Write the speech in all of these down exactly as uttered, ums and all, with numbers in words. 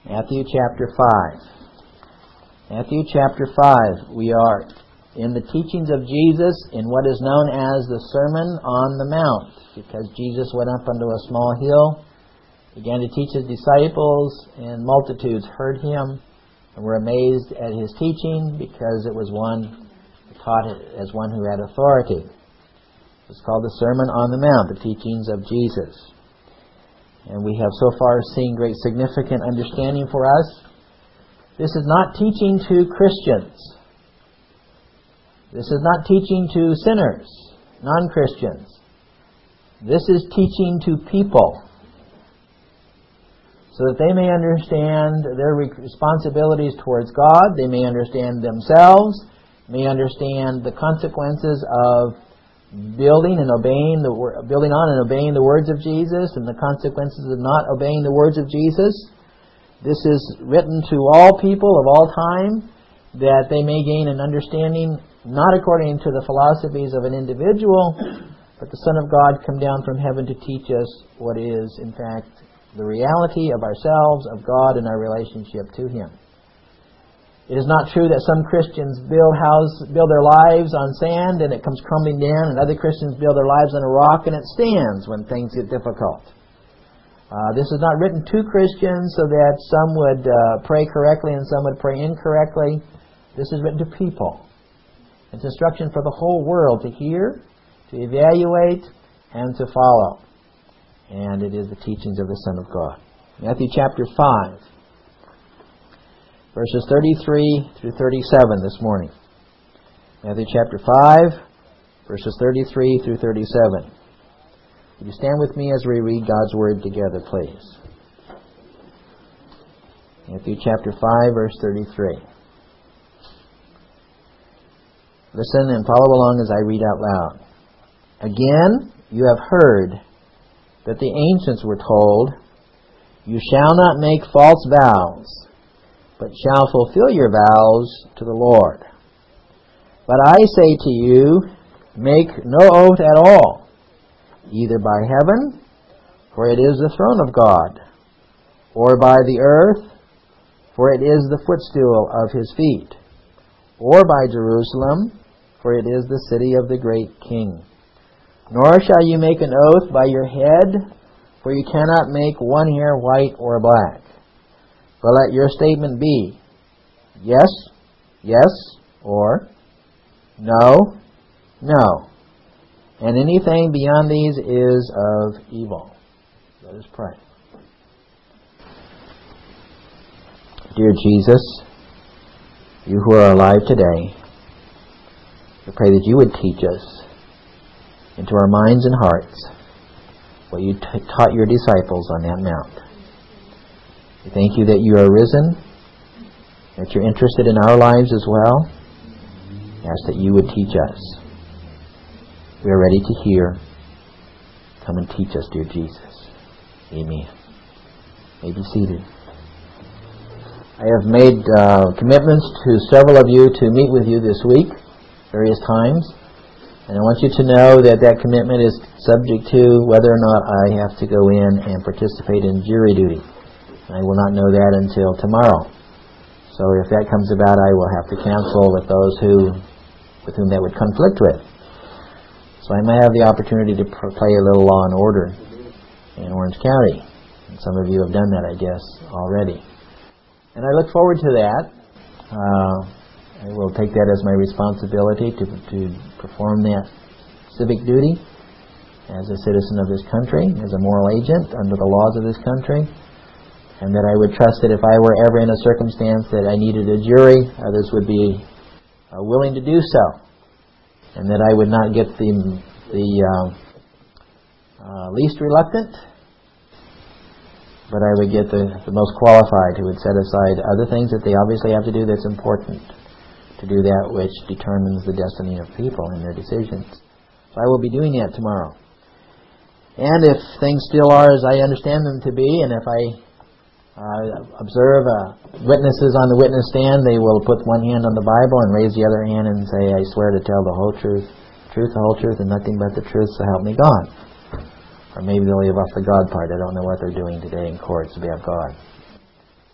Matthew chapter five. Matthew chapter five. We are in the teachings of Jesus in what is known as the Sermon on the Mount, because Jesus went up unto a small hill, began to teach His disciples, and multitudes heard Him and were amazed at His teaching, because it was one taught as one who had authority. It's called the Sermon on the Mount, the teachings of Jesus. And we have so far seen great significant understanding for us. This is not teaching to Christians. This is not teaching to sinners, non-Christians. This is teaching to people, so that they may understand their responsibilities towards God, they may understand themselves, may understand the consequences of building and obeying the building on and obeying the words of Jesus, and the consequences of not obeying the words of Jesus. This is written to all people of all time, that they may gain an understanding, not according to the philosophies of an individual, but the Son of God come down from heaven to teach us what is, in fact, the reality of ourselves, of God, and our relationship to Him. It is not true that some Christians build house, build their lives on sand and it comes crumbling down, and other Christians build their lives on a rock and it stands when things get difficult. Uh, this is not written to Christians so that some would uh, pray correctly and some would pray incorrectly. This is written to people. It's instruction for the whole world to hear, to evaluate, and to follow. And it is the teachings of the Son of God. Matthew chapter five. Verses thirty-three through thirty-seven this morning. Matthew chapter five, verses thirty-three through thirty-seven. Would you stand with me as we read God's Word together, please? Matthew chapter five, verse thirty-three. Listen and follow along as I read out loud. Again, you have heard that the ancients were told, "You shall not make false vows, but shall fulfill your vows to the Lord. But I say to you, make no oath at all, either by heaven, for it is the throne of God, or by the earth, for it is the footstool of His feet, or by Jerusalem, for it is the city of the great King. Nor shall you make an oath by your head, for you cannot make one hair white or black. But let your statement be, yes, yes, or no, no. And anything beyond these is of evil." Let us pray. Dear Jesus, You who are alive today, we pray that You would teach us into our minds and hearts what You t- taught Your disciples on that mount. We thank You that You are risen, that You're interested in our lives as well. We ask that You would teach us. We are ready to hear. Come and teach us, dear Jesus. Amen. You may be seated. I have made uh, commitments to several of you to meet with you this week, various times. And I want you to know that that commitment is subject to whether or not I have to go in and participate in jury duty. I will not know that until tomorrow. So if that comes about, I will have to cancel with those who, with whom that would conflict with. So I may have the opportunity to play a little law and order in Orange County. And some of you have done that, I guess, already. And I look forward to that. Uh, I will take that as my responsibility to, to perform that civic duty as a citizen of this country, as a moral agent under the laws of this country. And that I would trust that if I were ever in a circumstance that I needed a jury, others would be uh, willing to do so. And that I would not get the, the uh, uh, least reluctant, but I would get the, the most qualified, who would set aside other things that they obviously have to do that's important, to do that which determines the destiny of people and their decisions. So I will be doing that tomorrow. And if things still are as I understand them to be, and if I Uh, observe uh, witnesses on the witness stand, they will put one hand on the Bible and raise the other hand and say, "I swear to tell the whole truth, truth, the whole truth, and nothing but the truth, so help me God." Or maybe they'll leave off the God part. I don't know what they're doing today in courts about God.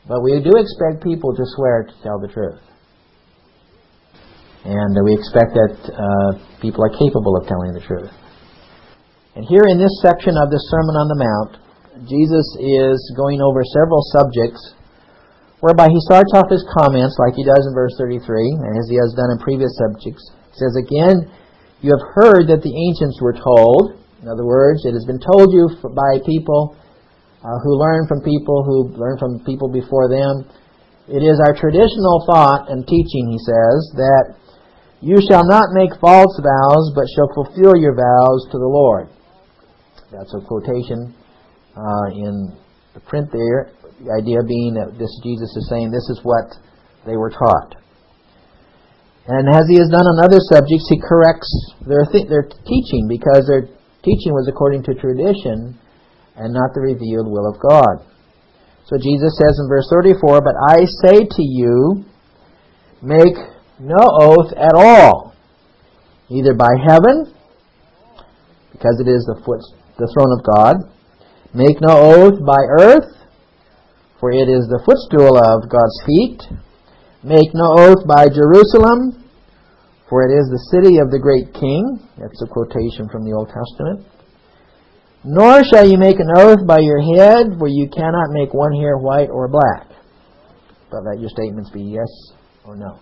But we do expect people to swear to tell the truth. And uh, we expect that uh, people are capable of telling the truth. And here in this section of the Sermon on the Mount, Jesus is going over several subjects whereby he starts off his comments like he does in verse thirty-three, and as he has done in previous subjects. He says, again, you have heard that the ancients were told. In other words, it has been told you by people uh, who learn from people who learn from people before them. It is our traditional thought and teaching, he says, that you shall not make false vows, but shall fulfill your vows to the Lord. That's a quotation uh, in the print there. The idea being that this Jesus is saying this is what they were taught. And as he has done on other subjects, he corrects their th- their teaching, because their teaching was according to tradition and not the revealed will of God. So Jesus says in verse thirty-four, but I say to you, make no oath at all, either by heaven, because it is the foot, the throne of God. Make no oath by earth, for it is the footstool of God's feet. Make no oath by Jerusalem, for it is the city of the great King. That's a quotation from the Old Testament. Nor shall you make an oath by your head, for you cannot make one hair white or black, but let your statements be yes or no.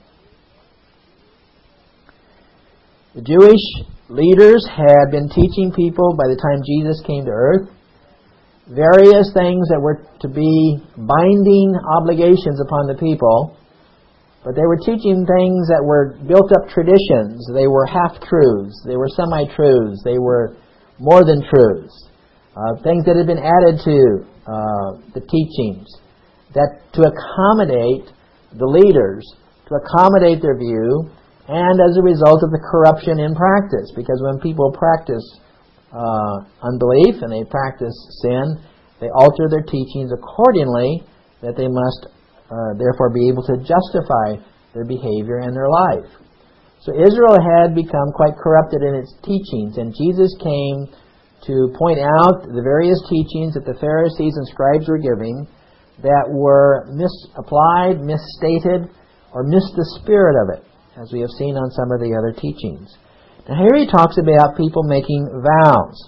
The Jewish leaders had been teaching people by the time Jesus came to earth various things that were to be binding obligations upon the people, but they were teaching things that were built-up traditions. They were half-truths. They were semi-truths. They were more than truths. Uh, things that had been added to uh, the teachings that to accommodate the leaders, to accommodate their view, and as a result of the corruption in practice. Because when people practice uh, unbelief and they practice sin, they alter their teachings accordingly, that they must uh, therefore be able to justify their behavior and their life. So Israel had become quite corrupted in its teachings, and Jesus came to point out the various teachings that the Pharisees and scribes were giving that were misapplied, misstated, or missed the spirit of it, as we have seen on some of the other teachings. Now here he talks about people making vows.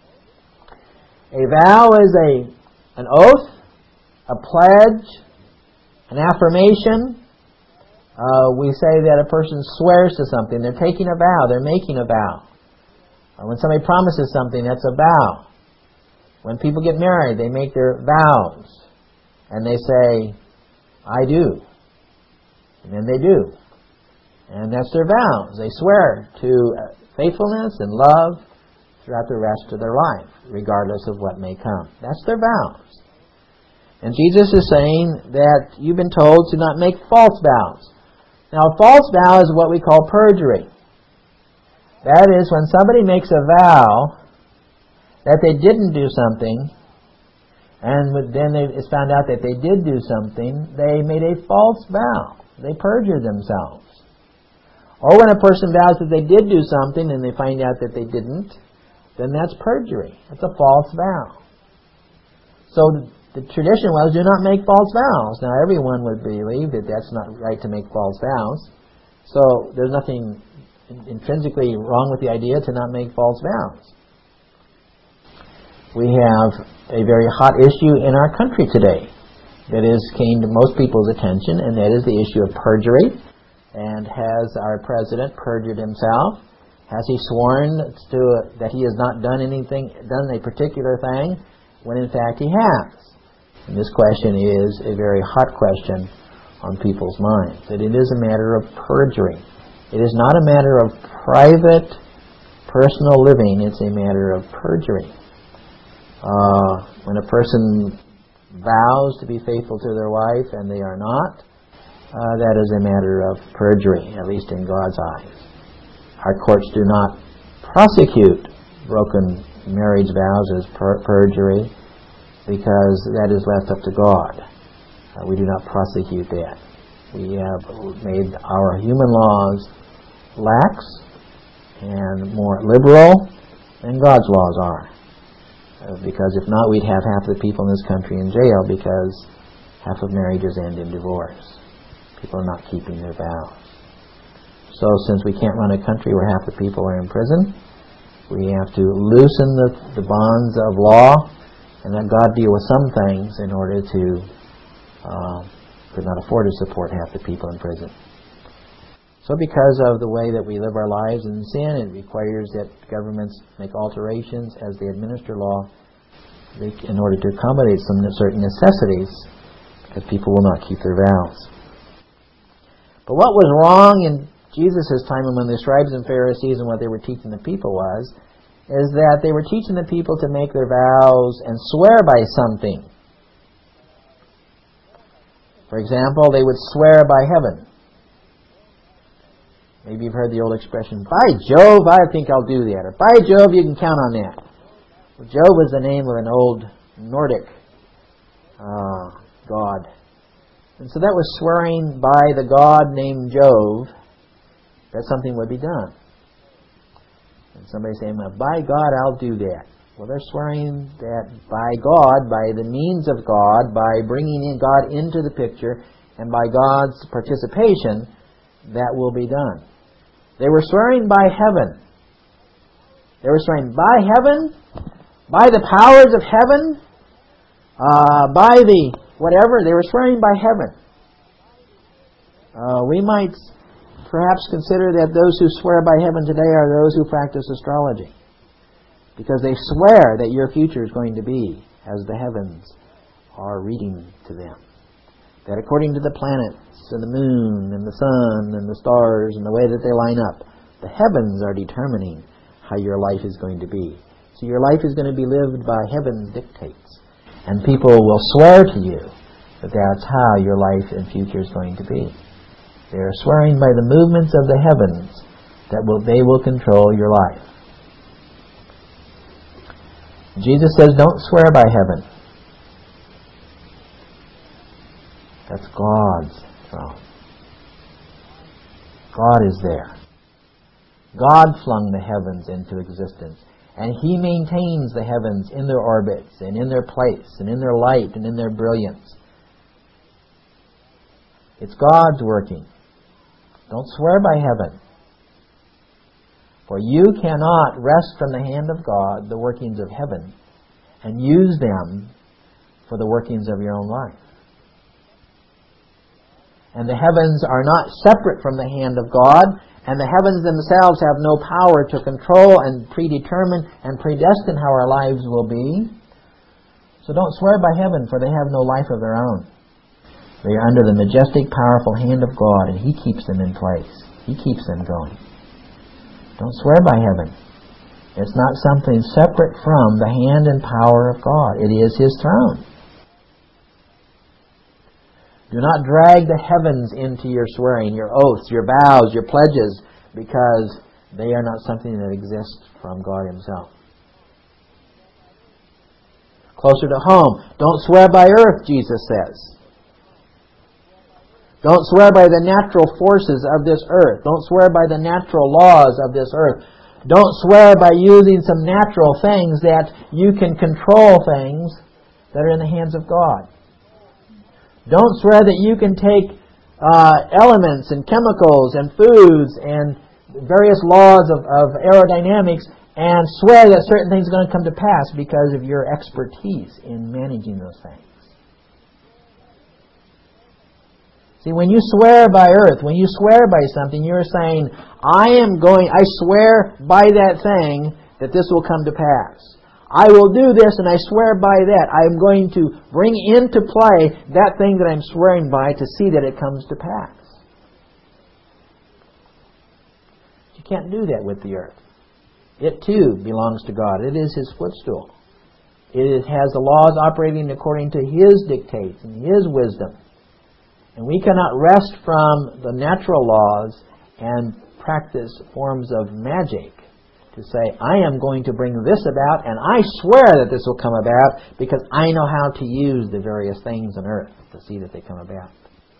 A vow is a an oath, a pledge, an affirmation. Uh, we say that a person swears to something. They're taking a vow. They're making a vow. Uh, when somebody promises something, that's a vow. When people get married, they make their vows. And they say, I do. And then they do. And that's their vows. They swear to faithfulness and love throughout the rest of their life, regardless of what may come. That's their vows. And Jesus is saying that you've been told to not make false vows. Now, a false vow is what we call perjury. That is, when somebody makes a vow that they didn't do something, and then it's found out that they did do something, they made a false vow. They perjured themselves. Or when a person vows that they did do something and they find out that they didn't, then that's perjury. That's a false vow. So the, the tradition was, do not make false vows. Now everyone would believe that that's not right to make false vows. So there's nothing intrinsically wrong with the idea to not make false vows. We have a very hot issue in our country today that is came to most people's attention, and that is the issue of perjury. And has our president perjured himself? Has he sworn to that he has not done anything, done a particular thing, when in fact he has? And this question is a very hot question on people's minds. That it is a matter of perjury. It is not a matter of private, personal living. It's a matter of perjury. Uh, when a person vows to be faithful to their wife and they are not, Uh, that is a matter of perjury, at least in God's eyes. Our courts do not prosecute broken marriage vows as per- perjury because that is left up to God. Uh, we do not prosecute that. We have made our human laws lax and more liberal than God's laws are. Uh, because if not, we'd have half the people in this country in jail because half of marriages end in divorce. People are not keeping their vows. So since we can't run a country where half the people are in prison, we have to loosen the, the bonds of law and let God deal with some things in order to uh, could not afford to support half the people in prison. So because of the way that we live our lives in sin, it requires that governments make alterations as they administer law in order to accommodate some certain necessities, because people will not keep their vows. But what was wrong in Jesus' time among the scribes and Pharisees and what they were teaching the people was, is that they were teaching the people to make their vows and swear by something. For example, they would swear by heaven. Maybe you've heard the old expression, by Jove, I think I'll do that. Or by Jove, you can count on that. Well, Jove was the name of an old Nordic uh, god. And so that was swearing by the god named Jove that something would be done. And somebody saying, well, by God, I'll do that. Well, they're swearing that by God, by the means of God, by bringing in God into the picture, and by God's participation, that will be done. They were swearing by heaven. They were swearing by heaven, by the powers of heaven, uh, by the whatever. They were swearing by heaven. Uh, we might perhaps consider that those who swear by heaven today are those who practice astrology, because they swear that your future is going to be as the heavens are reading to them. That according to the planets and the moon and the sun and the stars and the way that they line up, the heavens are determining how your life is going to be. So your life is going to be lived by heaven's dictates. And people will swear to you that that's how your life and future is going to be. They are swearing by the movements of the heavens that will they will control your life. Jesus says, don't swear by heaven. That's God's throne. God is there. God flung the heavens into existence, and He maintains the heavens in their orbits and in their place and in their light and in their brilliance. It's God's working. Don't swear by heaven. For you cannot wrest from the hand of God the workings of heaven and use them for the workings of your own life. And the heavens are not separate from the hand of God, and the heavens themselves have no power to control and predetermine and predestine how our lives will be. So don't swear by heaven, for they have no life of their own. They are under the majestic, powerful hand of God, and He keeps them in place. He keeps them going. Don't swear by heaven. It's not something separate from the hand and power of God. It is His throne. Do not drag the heavens into your swearing, your oaths, your vows, your pledges, because they are not something that exists from God Himself. Closer to home, don't swear by earth, Jesus says. Don't swear by the natural forces of this earth. Don't swear by the natural laws of this earth. Don't swear by using some natural things that you can control things that are in the hands of God. Don't swear that you can take uh, elements and chemicals and foods and various laws of, of aerodynamics and swear that certain things are going to come to pass because of your expertise in managing those things. See, when you swear by earth, when you swear by something, you're saying, I am going, I swear by that thing that this will come to pass. I will do this and I swear by that. I am going to bring into play that thing that I'm swearing by to see that it comes to pass. You can't do that with the earth. It too belongs to God. It is His footstool. It has the laws operating according to His dictates and His wisdom. And we cannot wrest from the natural laws and practice forms of magic to say, I am going to bring this about, and I swear that this will come about because I know how to use the various things on earth to see that they come about.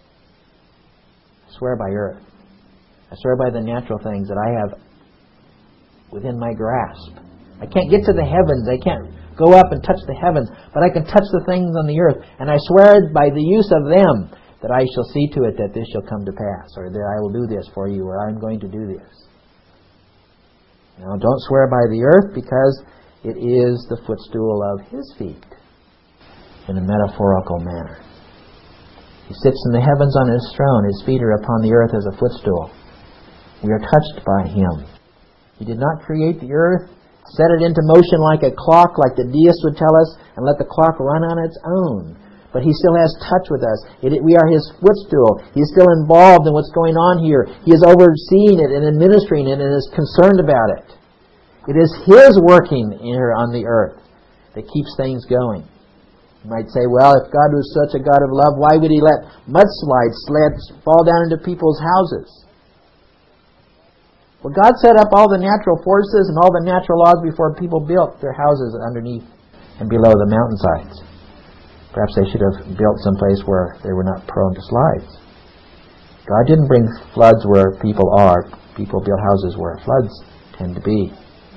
I swear by earth. I swear by the natural things that I have within my grasp. I can't get to the heavens. I can't go up and touch the heavens, but I can touch the things on the earth. And I swear by the use of them that I shall see to it that this shall come to pass, or that I will do this for you, or I'm going to do this. Now, don't swear by the earth, because it is the footstool of His feet, in a metaphorical manner. He sits in the heavens on His throne. His feet are upon the earth as a footstool. We are touched by Him. He did not create the earth, set it into motion like a clock, like the deists would tell us, and let the clock run on its own. But He still has touch with us. It, we are His footstool. He is still involved in what's going on here. He is overseeing it and administering it and is concerned about it. It is His working here on the earth that keeps things going. You might say, well, if God was such a God of love, why would He let mudslides sleds fall down into people's houses? Well, God set up all the natural forces and all the natural laws before people built their houses underneath and below the mountainsides. Perhaps they should have built someplace where they were not prone to slides. God didn't bring floods where people are. People build houses where floods tend to be.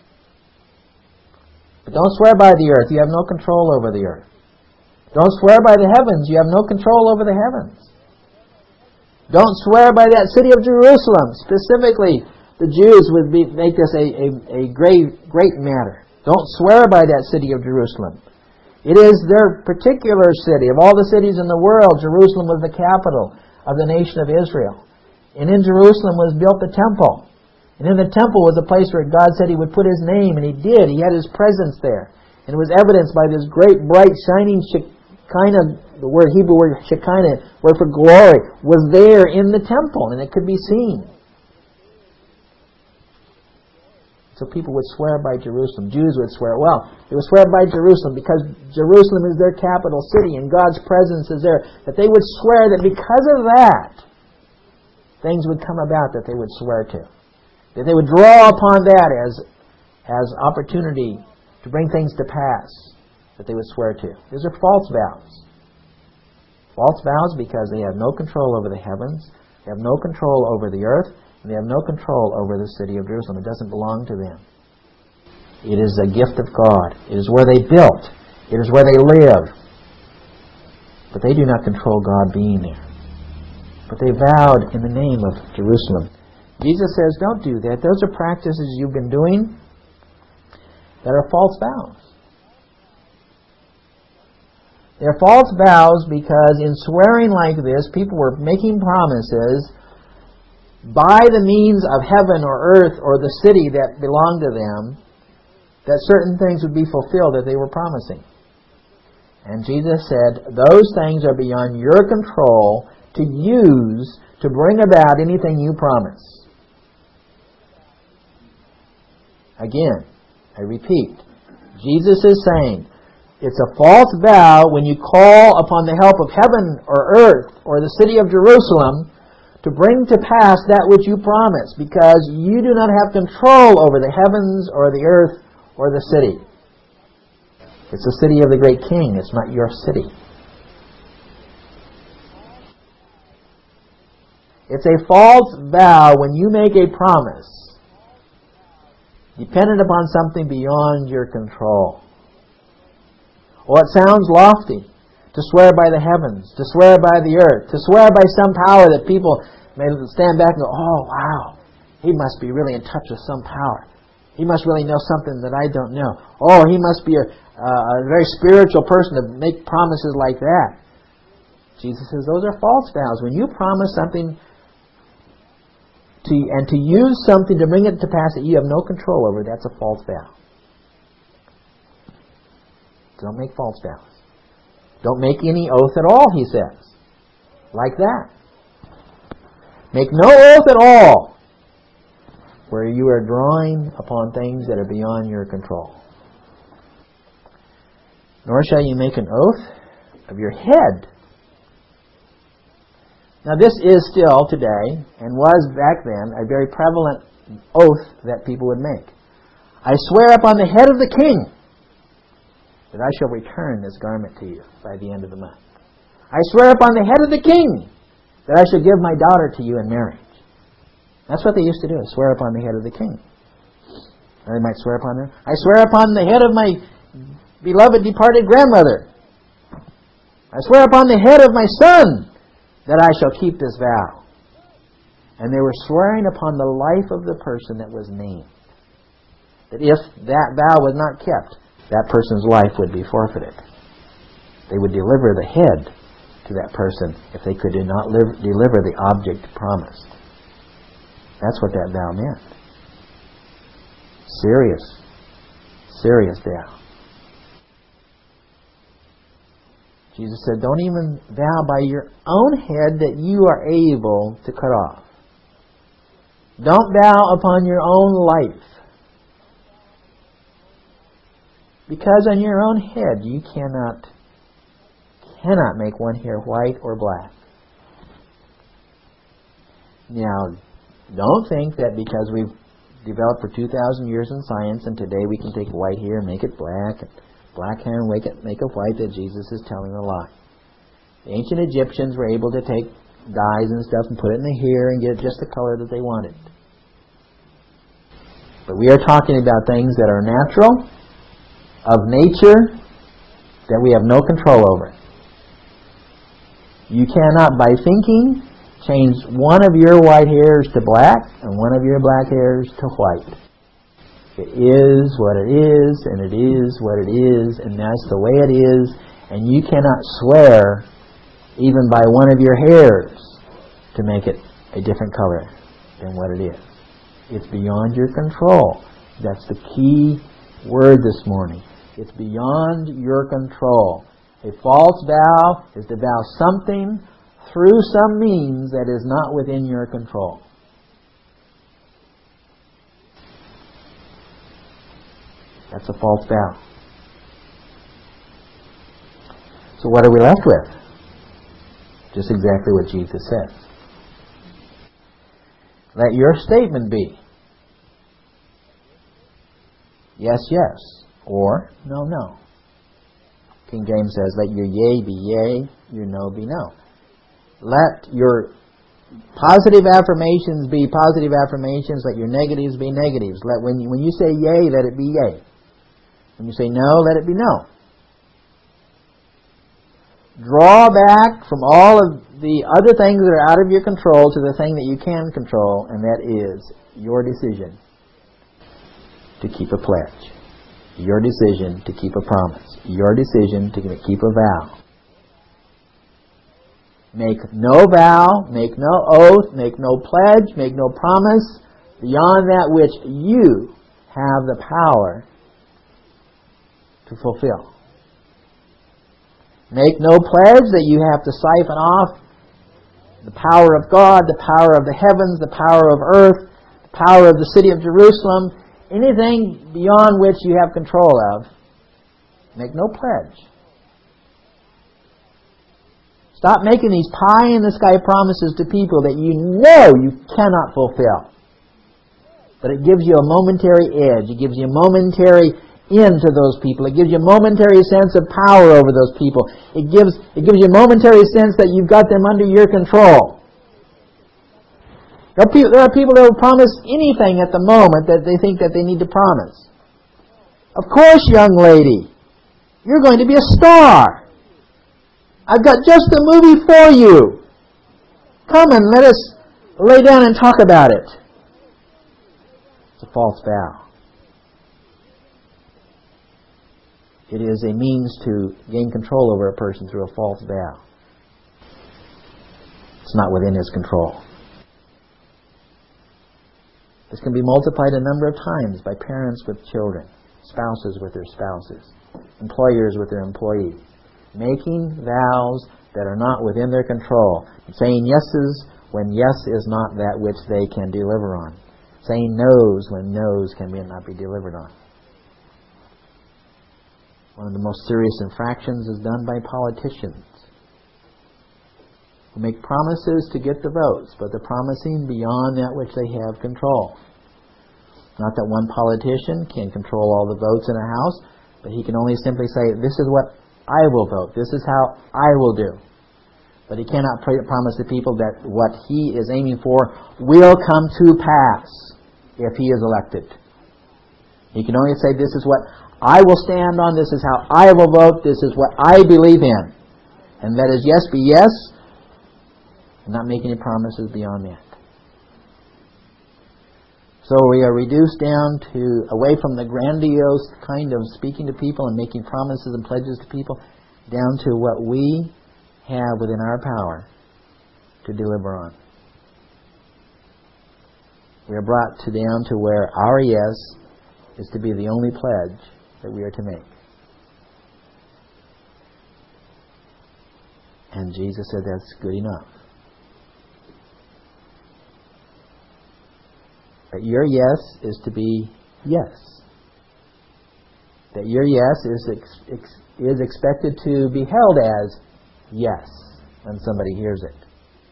But don't swear by the earth. You have no control over the earth. Don't swear by the heavens. You have no control over the heavens. Don't swear by that city of Jerusalem. Specifically, the Jews would be, make this a, a, a great, great matter. Don't swear by that city of Jerusalem. It is their particular city. Of all the cities in the world, Jerusalem was the capital of the nation of Israel. And in Jerusalem was built the temple. And in the temple was a place where God said He would put His name, and He did. He had His presence there. And it was evidenced by this great, bright, shining Shekinah, the word Hebrew word Shekinah, word for glory, was there in the temple, and it could be seen. So people would swear by Jerusalem. Jews would swear, well, they would swear by Jerusalem because Jerusalem is their capital city and God's presence is there. That they would swear that because of that, things would come about that they would swear to. That they would draw upon that as, as opportunity to bring things to pass that they would swear to. These are false vows. False vows because they have no control over the heavens, they have no control over the earth, and they have no control over the city of Jerusalem. It doesn't belong to them. It is a gift of God. It is where they built. It is where they live. But they do not control God being there. But they vowed in the name of Jerusalem. Jesus says, don't do that. Those are practices you've been doing that are false vows. They're false vows because in swearing like this, people were making promises by the means of heaven or earth or the city that belonged to them, that certain things would be fulfilled that they were promising. And Jesus said, those things are beyond your control to use to bring about anything you promise. Again, I repeat, Jesus is saying, it's a false vow when you call upon the help of heaven or earth or the city of Jerusalem to bring to pass that which you promise, because you do not have control over the heavens or the earth or the city. It's the city of the great king. It's not your city. It's a false vow when you make a promise dependent upon something beyond your control. Well, it sounds lofty to swear by the heavens, to swear by the earth, to swear by some power that people may stand back and go, oh, wow, he must be really in touch with some power. He must really know something that I don't know. Oh, he must be a, uh, a very spiritual person to make promises like that. Jesus says those are false vows. When you promise something to and to use something to bring it to pass that you have no control over, that's a false vow. Don't make false vows. Don't make any oath at all, he says. Like that. Make no oath at all where you are drawing upon things that are beyond your control. Nor shall you make an oath of your head. Now this is still today, and was back then, a very prevalent oath that people would make. I swear upon the head of the king that I shall return this garment to you by the end of the month. I swear upon the head of the king that I shall give my daughter to you in marriage. That's what they used to do, swear upon the head of the king. Or they might swear upon them. I swear upon the head of my beloved departed grandmother. I swear upon the head of my son that I shall keep this vow. And they were swearing upon the life of the person that was named. That if that vow was not kept, that person's life would be forfeited. They would deliver the head to that person if they could not live, deliver the object promised. That's what that vow meant. Serious, serious vow. Jesus said, don't even vow by your own head that you are able to cut off. Don't vow upon your own life. Because on your own head you cannot, cannot make one hair white or black. Now, don't think that because we've developed for two thousand years in science and today we can take white hair and make it black, and black hair and make it, make it white, that Jesus is telling a lie. The ancient Egyptians were able to take dyes and stuff and put it in the hair and get just the color that they wanted. But we are talking about things that are natural, of nature, that we have no control over. You cannot, by thinking, change one of your white hairs to black and one of your black hairs to white. It is what it is, and it is what it is, and that's the way it is, and you cannot swear even by one of your hairs to make it a different color than what it is. It's beyond your control. That's the key word this morning. It's beyond your control. A false vow is to vow something through some means that is not within your control. That's a false vow. So what are we left with? Just exactly what Jesus says. Let your statement be yes, yes, or no, no. King James says, let your yea be yea, your no be no. Let your positive affirmations be positive affirmations, let your negatives be negatives. Let when you, when you say yea, let it be yea. When you say no, let it be no. Draw back from all of the other things that are out of your control to the thing that you can control, and that is your decision to keep a pledge. Your decision to keep a promise. Your decision to keep a vow. Make no vow, make no oath, make no pledge, make no promise beyond that which you have the power to fulfill. Make no pledge that you have to siphon off the power of God, the power of the heavens, the power of earth, the power of the city of Jerusalem, anything beyond which you have control of. Make no pledge. Stop making these pie-in-the-sky promises to people that you know you cannot fulfill. But it gives you a momentary edge. It gives you a momentary into those people. It gives you a momentary sense of power over those people. It gives it gives you a momentary sense that you've got them under your control. There are people, there are people that will promise anything at the moment that they think that they need to promise. Of course, young lady, you're going to be a star. I've got just the movie for you. Come and let us lay down and talk about it. It's a false vow. It is a means to gain control over a person through a false vow. It's not within his control. This can be multiplied a number of times by parents with children, spouses with their spouses, employers with their employees, making vows that are not within their control, saying yeses when yes is not that which they can deliver on, saying no's when no's can not be delivered on. One of the most serious infractions is done by politicians who make promises to get the votes, but they're promising beyond that which they have control. Not that one politician can control all the votes in a house, but he can only simply say, this is what I will vote, this is how I will do. But he cannot pr- promise the people that what he is aiming for will come to pass if he is elected. He can only say, this is what I will stand on, this is how I will vote, this is what I believe in. And that is yes be yes, and not make any promises beyond that. So we are reduced down to, away from the grandiose kind of speaking to people and making promises and pledges to people, down to what we have within our power to deliver on. We are brought to down to where our yes is to be the only pledge that we are to make. And Jesus said that's good enough. That your yes is to be yes. That your yes is ex- ex- is expected to be held as yes when somebody hears it.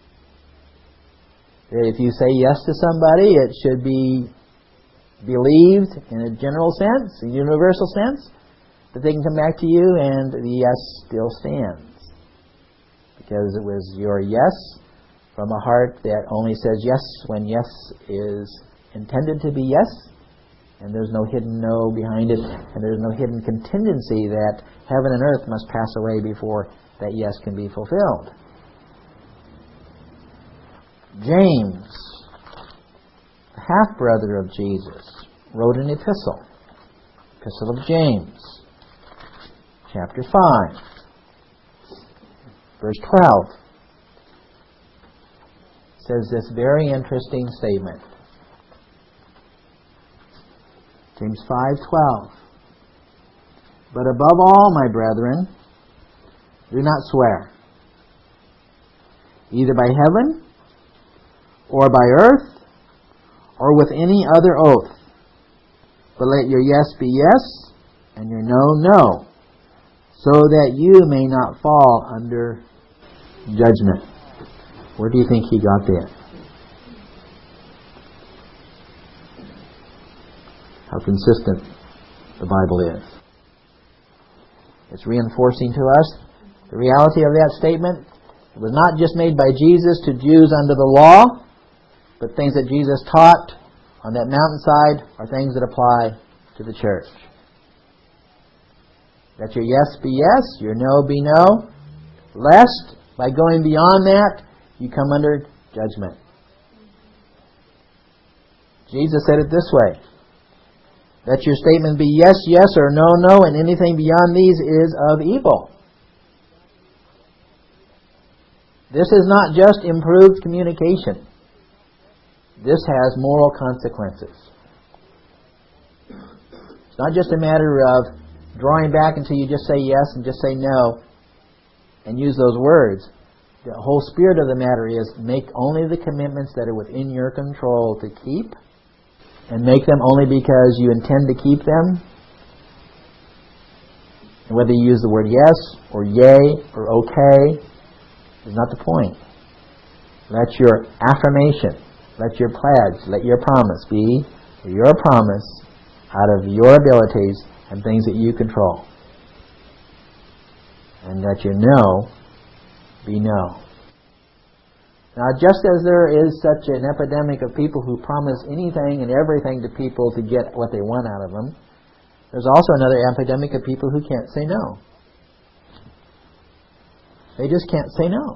That if you say yes to somebody, it should be believed in a general sense, a universal sense, that they can come back to you and the yes still stands. Because it was your yes from a heart that only says yes when yes is intended to be yes, and there's no hidden no behind it, and there's no hidden contingency that heaven and earth must pass away before that yes can be fulfilled. James, the half-brother of Jesus, wrote an epistle. Epistle of James, chapter five, verse twelve, says this very interesting statement. James five twelve. But above all, my brethren, do not swear, either by heaven, or by earth, or with any other oath, but let your yes be yes, and your no, no, so that you may not fall under judgment. Where do you think he got that? How consistent the Bible is. It's reinforcing to us the reality of that statement. It was not just made by Jesus to Jews under the law, but things that Jesus taught on that mountainside are things that apply to the church. Let your yes be yes, your no be no, lest by going beyond that you come under judgment. Jesus said it this way. Let your statement be yes, yes, or no, no, and anything beyond these is of evil. This is not just improved communication. This has moral consequences. It's not just a matter of drawing back until you just say yes and just say no and use those words. The whole spirit of the matter is make only the commitments that are within your control to keep, and make them only because you intend to keep them. And whether you use the word yes or yea or okay is not the point. Let your affirmation, let your pledge, let your promise be your promise out of your abilities and things that you control. And let your no be no. Now, just as there is such an epidemic of people who promise anything and everything to people to get what they want out of them, there's also another epidemic of people who can't say no. They just can't say no.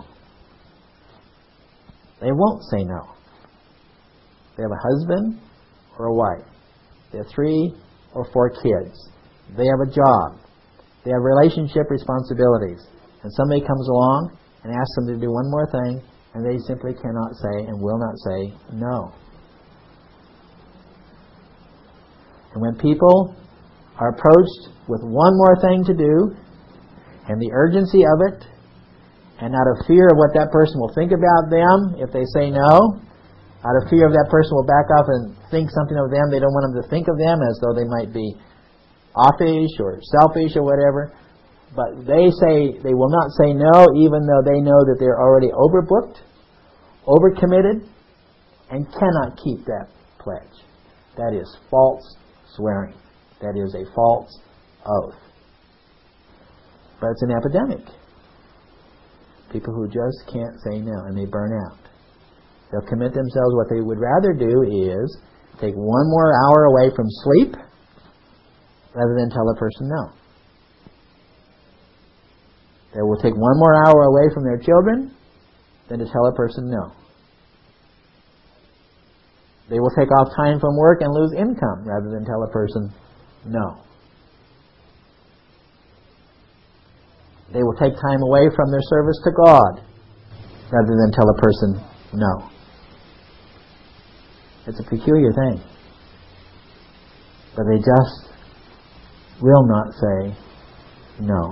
They won't say no. They have a husband or a wife. They have three or four kids. They have a job. They have relationship responsibilities. And somebody comes along and asks them to do one more thing, and they simply cannot say and will not say no. And when people are approached with one more thing to do, and the urgency of it, and out of fear of what that person will think about them if they say no, out of fear of that person will back off and think something of them, they don't want them to think of them as though they might be offish or selfish or whatever. But they say they will not say no, even though they know that they're already overbooked, overcommitted, and cannot keep that pledge. That is false swearing. That is a false oath. But it's an epidemic. People who just can't say no, and they burn out. They'll commit themselves. What they would rather do is take one more hour away from sleep rather than tell a person no. They will take one more hour away from their children than to tell a person no. They will take off time from work and lose income rather than tell a person no. They will take time away from their service to God rather than tell a person no. It's a peculiar thing. But they just will not say no.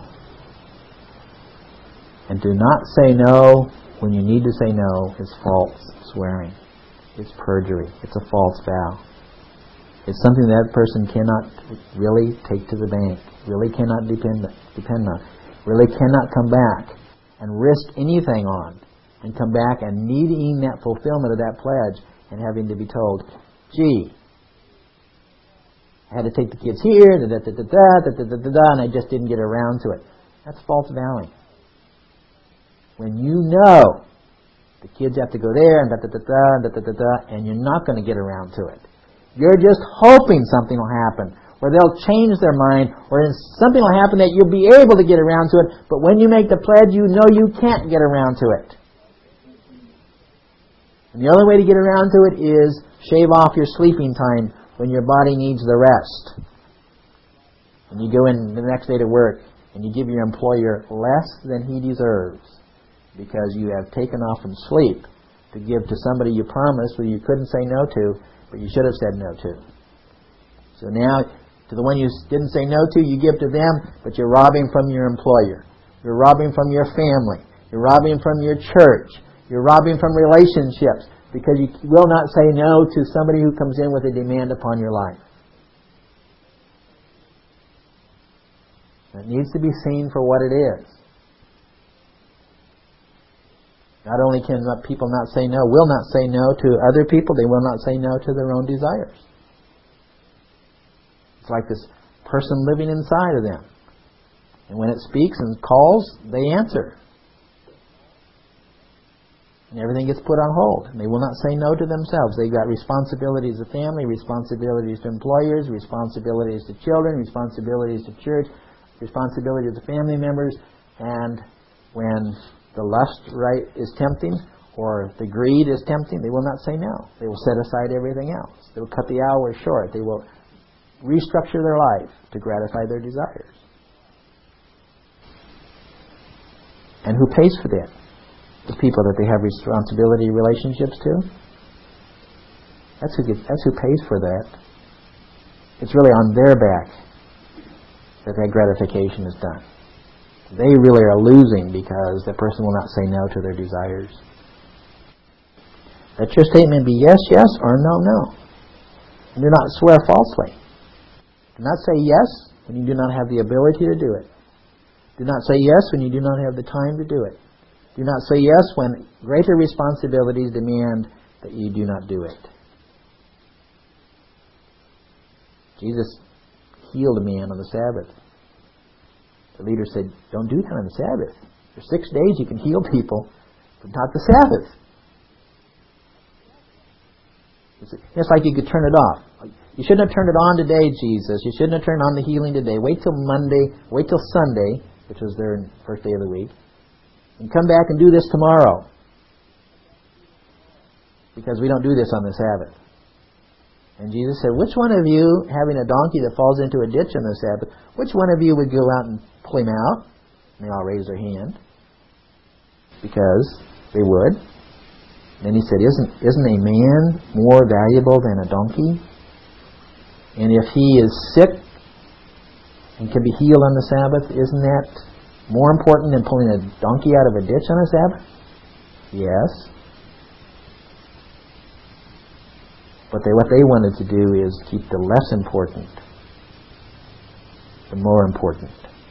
And do not say no when you need to say no is false swearing. It's perjury. It's a false vow. It's something that person cannot really take to the bank, really cannot depend depend on, really cannot come back and risk anything on, and come back and needing that fulfillment of that pledge and having to be told, gee, I had to take the kids here, da da da da da da da da da, and I just didn't get around to it. That's false vowing. When you know the kids have to go there and da da da da da da da da, and you're not going to get around to it. You're just hoping something will happen, or they'll change their mind, or something will happen that you'll be able to get around to it. But when you make the pledge, you know you can't get around to it. And the only way to get around to it is shave off your sleeping time when your body needs the rest. And you go in the next day to work and you give your employer less than he deserves because you have taken off from sleep to give to somebody you promised who you couldn't say no to, but you should have said no to. So now, to the one you didn't say no to, you give to them, but you're robbing from your employer. You're robbing from your family. You're robbing from your church. You're robbing from relationships because you will not say no to somebody who comes in with a demand upon your life. It needs to be seen for what it is. Not only can people not say no, will not say no to other people, they will not say no to their own desires. It's like this person living inside of them. And when it speaks and calls, they answer. And everything gets put on hold. And they will not say no to themselves. They've got responsibilities to family, responsibilities to employers, responsibilities to children, responsibilities to church, responsibilities to family members. And when the lust right is tempting, or the greed is tempting, they will not say no. They will set aside everything else. They will cut the hours short. They will restructure their life to gratify their desires. And who pays for that? The people that they have responsibility relationships to. That's who gets, that's who pays for that. It's really on their back that that gratification is done. They really are losing because the person will not say no to their desires. Let your statement be yes, yes, or no, no. And do not swear falsely. Do not say yes when you do not have the ability to do it. Do not say yes when you do not have the time to do it. Do not say yes when greater responsibilities demand that you do not do it. Jesus healed a man on the Sabbath. The leader said, don't do that on the Sabbath. For six days you can heal people, but not the Sabbath. It's like you could turn it off. You shouldn't have turned it on today, Jesus. You shouldn't have turned on the healing today. Wait till Monday, wait till Sunday, which was their first day of the week, and come back and do this tomorrow. Because we don't do this on the Sabbath. And Jesus said, which one of you, having a donkey that falls into a ditch on the Sabbath, which one of you would go out and pull him out? And they all raised their hand. Because they would. Then he said, isn't, isn't a man more valuable than a donkey? And if he is sick and can be healed on the Sabbath, isn't that more important than pulling a donkey out of a ditch on a Sabbath? Yes. But they, what they wanted to do is keep the less important, the more important.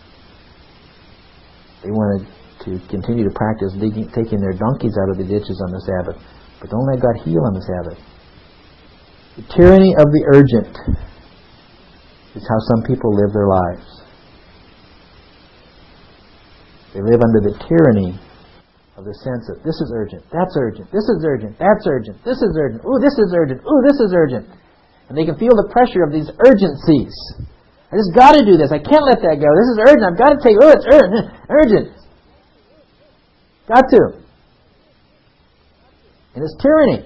They wanted to continue to practice digging, taking their donkeys out of the ditches on the Sabbath, but don't let God heal on the Sabbath. The tyranny of the urgent is how some people live their lives. They live under the tyranny of the sense of this is urgent, that's urgent, this is urgent, that's urgent, this is urgent, ooh, this is urgent, ooh, this is urgent. And they can feel the pressure of these urgencies. I just got to do this. I can't let that go. This is urgent. I've got to take. Oh, it's urgent. Urgent. Got to. And it's tyranny.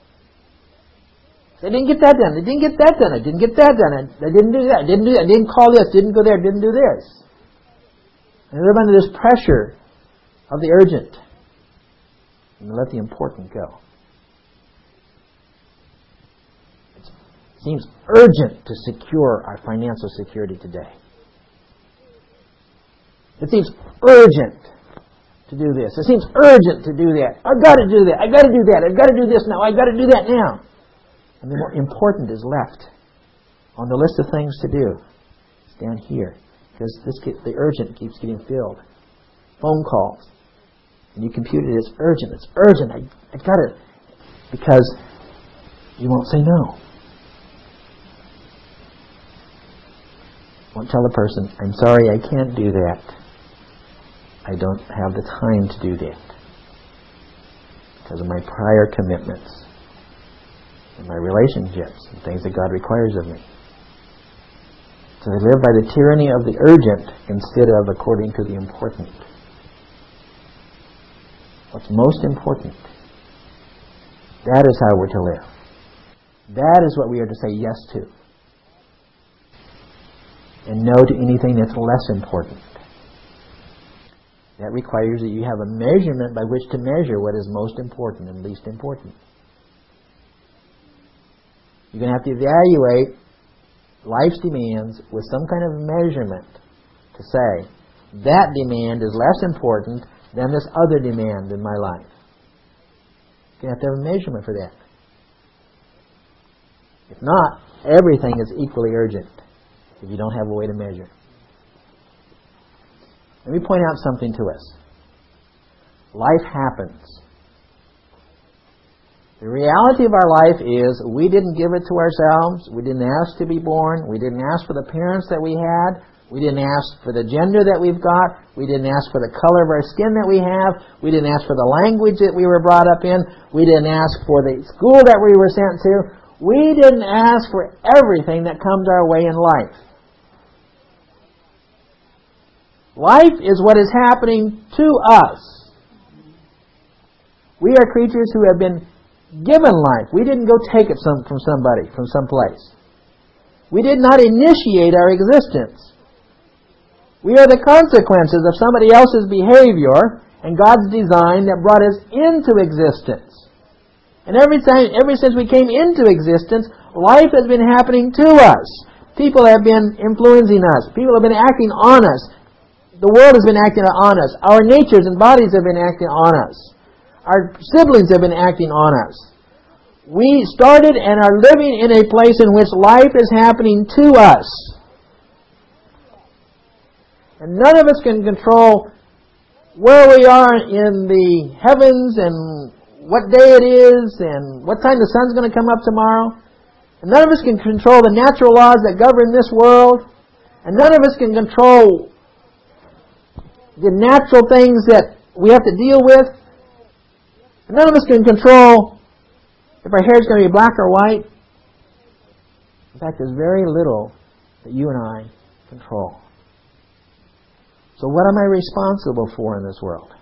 I didn't get that done. I didn't get that done. I didn't get that done. I, I didn't do that. I didn't do that. I didn't call this. Didn't go there. Didn't do this. And we live under this pressure of the urgent. And we let the important go. It seems urgent to secure our financial security today. It seems urgent to do this. It seems urgent to do that. I've got to do that. I've got to do that. I've got to do this now. I've got to do that now. And the more important is left on the list of things to do. It's down here. Because this get, the urgent keeps getting filled. Phone calls. And you compute it, it's urgent. It's urgent. I, I've got it. Because you won't say no. Won't tell the person, I'm sorry, I can't do that. I don't have the time to do that. Because of my prior commitments. And my relationships and things that God requires of me. So they live by the tyranny of the urgent instead of according to the important. What's most important? That is how we're to live. That is what we are to say yes to. And no to anything that's less important. That requires that you have a measurement by which to measure what is most important and least important. You're going to have to evaluate life's demands with some kind of measurement to say, that demand is less important than this other demand in my life. You're going to have to have a measurement for that. If not, everything is equally urgent if you don't have a way to measure. Let me point out something to us. Life happens. The reality of our life is we didn't give it to ourselves. We didn't ask to be born. We didn't ask for the parents that we had. We didn't ask for the gender that we've got. We didn't ask for the color of our skin that we have. We didn't ask for the language that we were brought up in. We didn't ask for the school that we were sent to. We didn't ask for everything that comes our way in life. Life is what is happening to us. We are creatures who have been given life. We didn't go take it some, from somebody, from some place. We did not initiate our existence. We are the consequences of somebody else's behavior and God's design that brought us into existence. And every time, ever since we came into existence, life has been happening to us. People have been influencing us. People have been acting on us. The world has been acting on us. Our natures and bodies have been acting on us. Our siblings have been acting on us. We started and are living in a place in which life is happening to us. And none of us can control where we are in the heavens and what day it is and what time the sun's going to come up tomorrow. And none of us can control the natural laws that govern this world. And none of us can control the natural things that we have to deal with. And none of us can control if our hair is going to be black or white. In fact, there's very little that you and I control. So what am I responsible for in this world?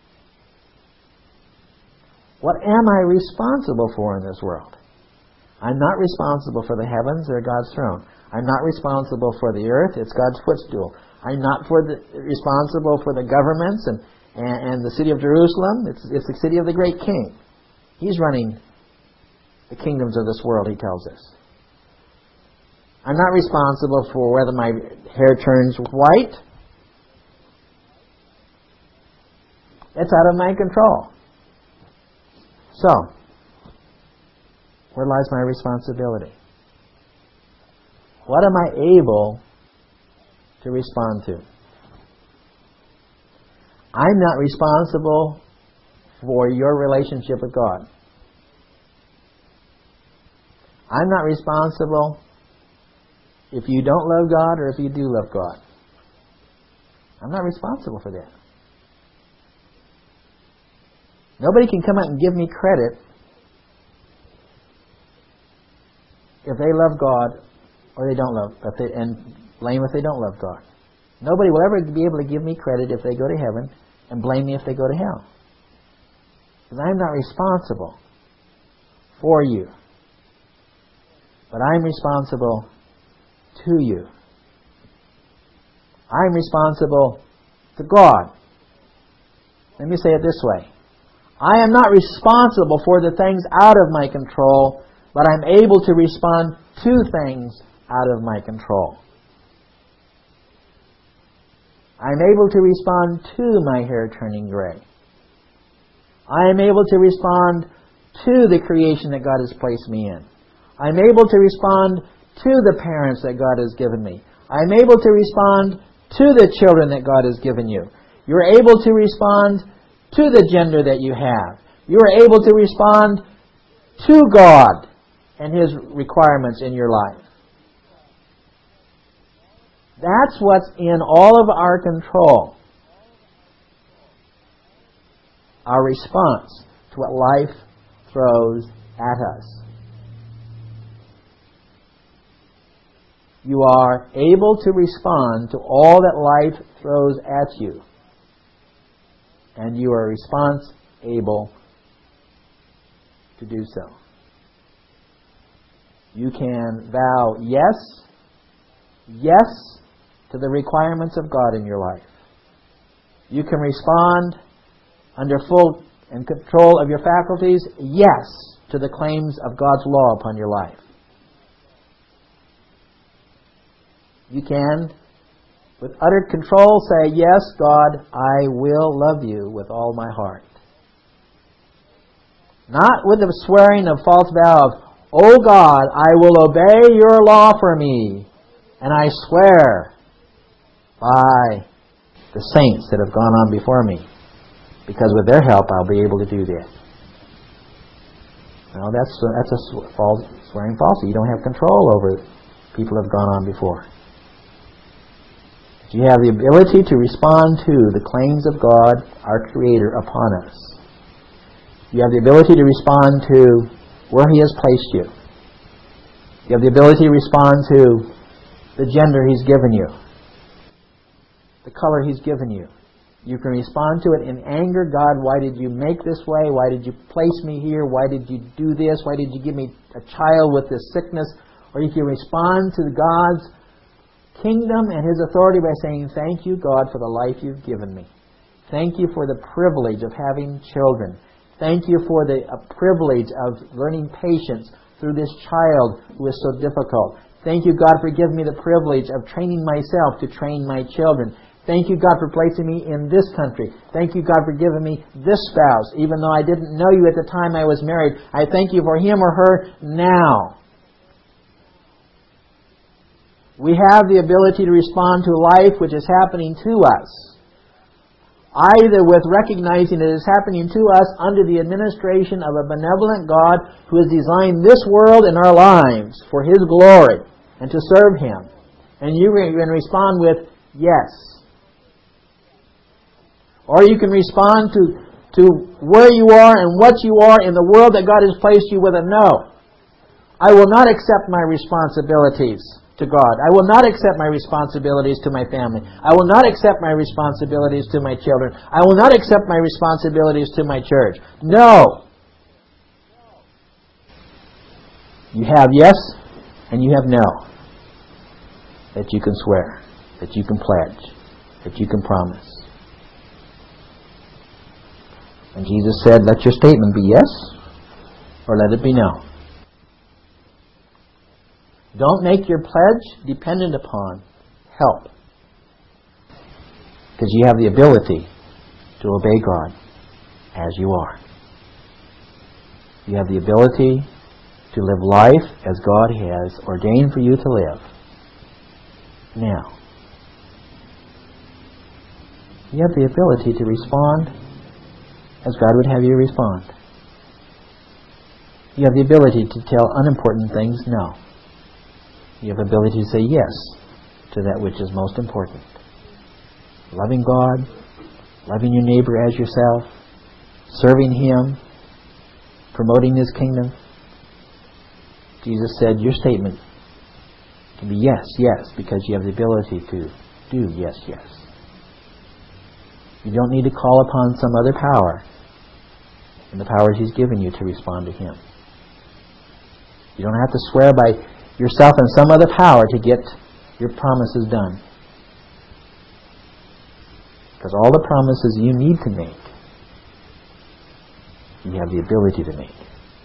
What am I responsible for in this world? I'm not responsible for the heavens or God's throne. I'm not responsible for the earth. It's God's footstool. I'm not for the, responsible for the governments and, and, and the city of Jerusalem. It's, it's the city of the great king. He's running the kingdoms of this world, he tells us. I'm not responsible for whether my hair turns white. It's out of my control. So, where lies my responsibility? What am I able to respond to? I'm not responsible for your relationship with God. I'm not responsible if you don't love God or if you do love God. I'm not responsible for that. Nobody can come out and give me credit if they love God or they don't love, if they, and blame if they don't love God. Nobody will ever be able to give me credit if they go to heaven and blame me if they go to hell. Because I'm not responsible for you. But I'm responsible to you. I'm responsible to God. Let me say it this way. I am not responsible for the things out of my control, but I'm able to respond to things out of my control. I'm able to respond to my hair turning gray. I am able to respond to the creation that God has placed me in. I'm able to respond to the parents that God has given me. I'm able to respond to the children that God has given you. You're able to respond to the gender that you have. You are able to respond to God and His requirements in your life. That's what's in all of our control. Our response to what life throws at us. You are able to respond to all that life throws at you. And you are response able to do so. You can vow yes, yes to the requirements of God in your life. You can respond under full and control of your faculties, yes to the claims of God's law upon your life. You can, with utter control, say, yes, God, I will love you with all my heart. Not with the swearing of false vow of, oh God, I will obey your law for me, and I swear by the saints that have gone on before me, because with their help I'll be able to do this. Now that's, that's a false, swearing falsely. You don't have control over people who have gone on before. You have the ability to respond to the claims of God, our Creator, upon us. You have the ability to respond to where He has placed you. You have the ability to respond to the gender He's given you, the color He's given you. You can respond to it in anger. God, why did you make this way? Why did you place me here? Why did you do this? Why did you give me a child with this sickness? Or you can respond to God's kingdom and His authority by saying, thank you, God, for the life you've given me. Thank you for the privilege of having children. Thank you for the uh, privilege of learning patience through this child who is so difficult. Thank you, God, for giving me the privilege of training myself to train my children. Thank you, God, for placing me in this country. Thank you, God, for giving me this spouse. Even though I didn't know you at the time I was married, I thank you for him or her now. We have the ability to respond to life which is happening to us, either with recognizing it is happening to us under the administration of a benevolent God who has designed this world and our lives for His glory and to serve Him. And you can respond with yes. Or you can respond to, to where you are and what you are in the world that God has placed you with a no. I will not accept my responsibilities to God. I will not accept my responsibilities to my family. I will not accept my responsibilities to my children. I will not accept my responsibilities to my church. No. You have yes and you have no. That you can swear, that you can pledge, that you can promise. And Jesus said, let your statement be yes or let it be no. Don't make your pledge dependent upon help. Because you have the ability to obey God as you are. You have the ability to live life as God has ordained for you to live. Now, you have the ability to respond as God would have you respond. You have the ability to tell unimportant things no. You have the ability to say yes to that which is most important. Loving God, loving your neighbor as yourself, serving Him, promoting His kingdom. Jesus said, your statement It can be yes, yes, because you have the ability to do yes, yes. You don't need to call upon some other power and the powers He's given you to respond to Him. You don't have to swear by yourself and some other power to get your promises done. Because all the promises you need to make, you have the ability to make.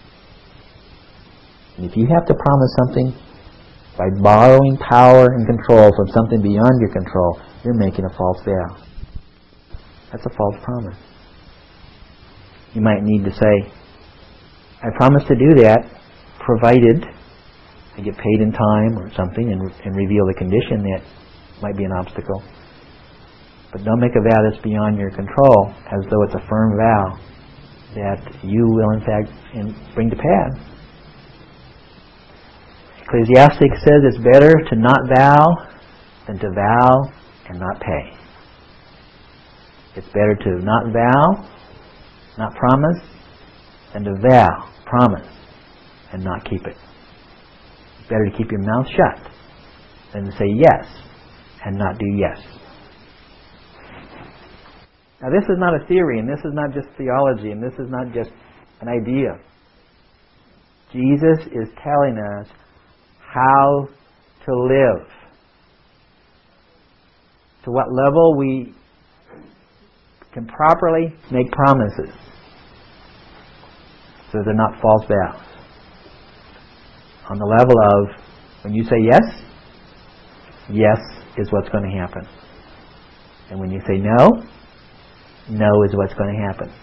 And if you have to promise something by borrowing power and control from something beyond your control, you're making a false vow. That's a false promise. You might need to say, I promise to do that, provided I get paid in time or something, and, and reveal the condition that might be an obstacle. But don't make a vow that's beyond your control as though it's a firm vow that you will in fact bring to pass. Ecclesiastes says it's better to not vow than to vow and not pay. It's better to not vow, not promise, than to vow, promise, and not keep it. It's better to keep your mouth shut than to say yes and not do yes. Now this is not a theory, and this is not just theology, and this is not just an idea. Jesus is telling us how to live. To what level we can properly make promises so they're not false vows. On the level of, when you say yes, yes is what's going to happen. And when you say no, no is what's going to happen.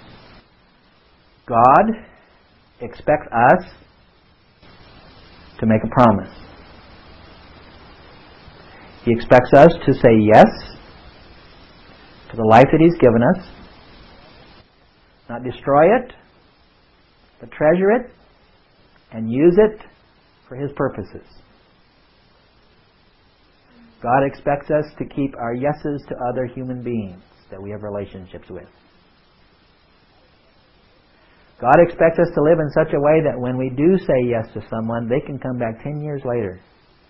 God expects us to make a promise. He expects us to say yes to the life that He's given us, not destroy it, but treasure it and use it for His purposes. God expects us to keep our yeses to other human beings that we have relationships with. God expects us to live in such a way that when we do say yes to someone, they can come back ten years later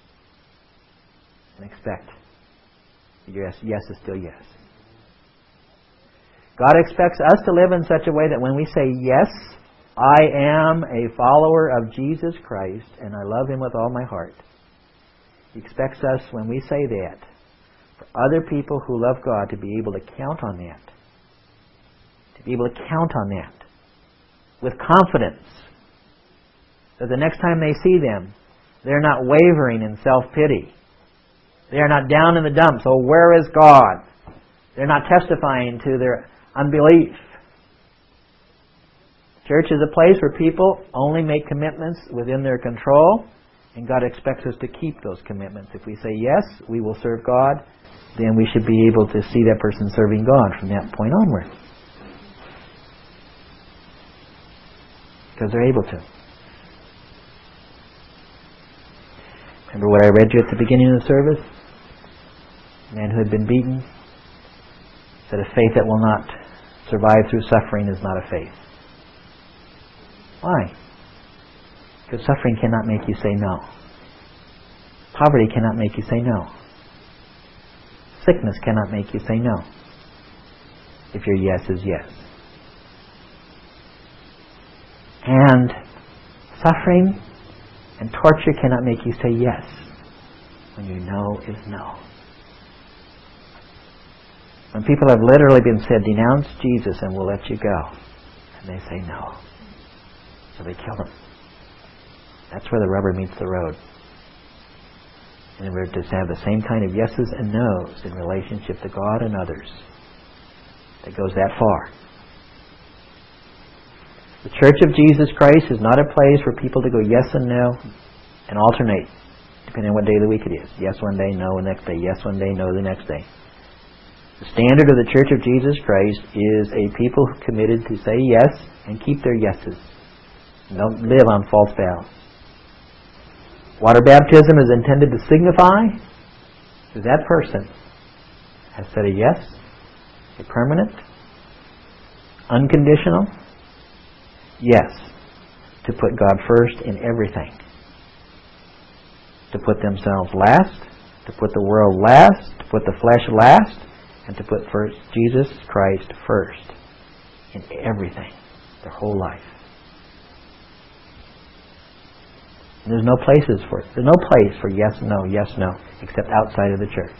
and expect that your yes is still yes. God expects us to live in such a way that when we say, yes, I am a follower of Jesus Christ and I love Him with all my heart. He expects us, when we say that, for other people who love God to be able to count on that. To be able to count on that with confidence. That the next time they see them, they're not wavering in self-pity. They are not down in the dumps. Oh, where is God? They're not testifying to their unbelief. Church is a place where people only make commitments within their control, and God expects us to keep those commitments. If we say yes, we will serve God, then we should be able to see that person serving God from that point onward. Because they're able to. Remember what I read you at the beginning of the service? A man who had been beaten said, a faith that will not survive through suffering is not a faith. Why? Because suffering cannot make you say no. Poverty cannot make you say no. Sickness cannot make you say no. If your yes is yes. And suffering and torture cannot make you say yes when your no is no. When people have literally been said, denounce Jesus and we'll let you go, and they say no. So they kill them. That's where the rubber meets the road. And we're to have the same kind of yeses and nos in relationship to God and others. That goes that far. The Church of Jesus Christ is not a place for people to go yes and no and alternate, depending on what day of the week it is. Yes one day, no the next day. Yes one day, no the next day. The standard of the Church of Jesus Christ is a people who committed to say yes and keep their yeses. And don't live on false vows. Water baptism is intended to signify that that person has said a yes, a permanent, unconditional yes to put God first in everything. to put themselves last, to put the world last, to put the flesh last, and to put first Jesus Christ first in everything, their whole life. And there's no places for it. There's no place for yes, no, yes, no, except outside of the church.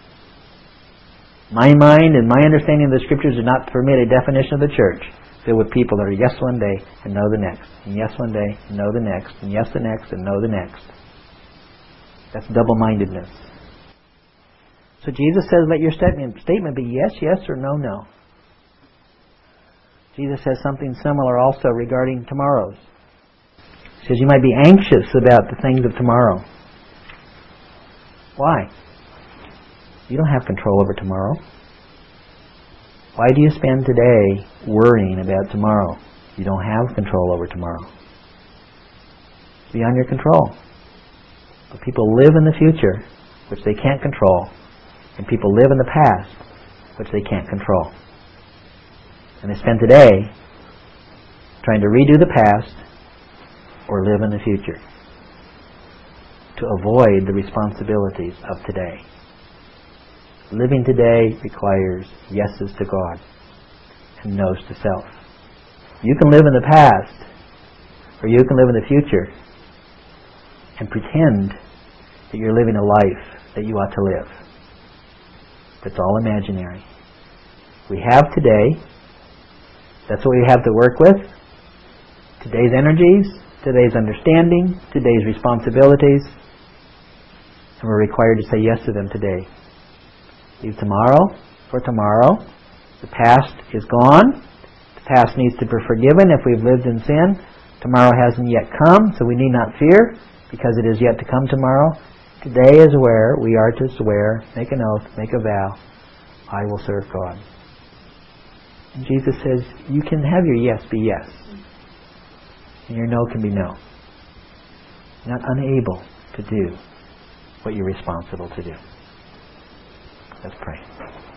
My mind and my understanding of the Scriptures do not permit a definition of the church filled with people that are yes one day and no the next, and yes one day and no the next, and yes the next and no the next. That's double-mindedness. So Jesus says, let your statement, statement be yes, yes, or no, no. Jesus says something similar also regarding tomorrows. He says you might be anxious about the things of tomorrow. Why? You don't have control over tomorrow. Why do you spend today worrying about tomorrow? You don't have control over tomorrow. It's beyond your control. But people live in the future, which they can't control, and people live in the past, which they can't control. And they spend today trying to redo the past or live in the future to avoid the responsibilities of today. Living today requires yeses to God and no's to self. You can live in the past or you can live in the future and pretend that you're living a life that you ought to live. It's all imaginary. We have today. That's what we have to work with. Today's energies, today's understanding, today's responsibilities. And we're required to say yes to them today. Leave tomorrow for tomorrow. The past is gone. The past needs to be forgiven if we've lived in sin. Tomorrow hasn't yet come, so we need not fear, because it is yet to come tomorrow. Today is where we are to swear, make an oath, make a vow, I will serve God. And Jesus says, you can have your yes be yes, and your no can be no. You're not unable to do what you're responsible to do. Let's pray.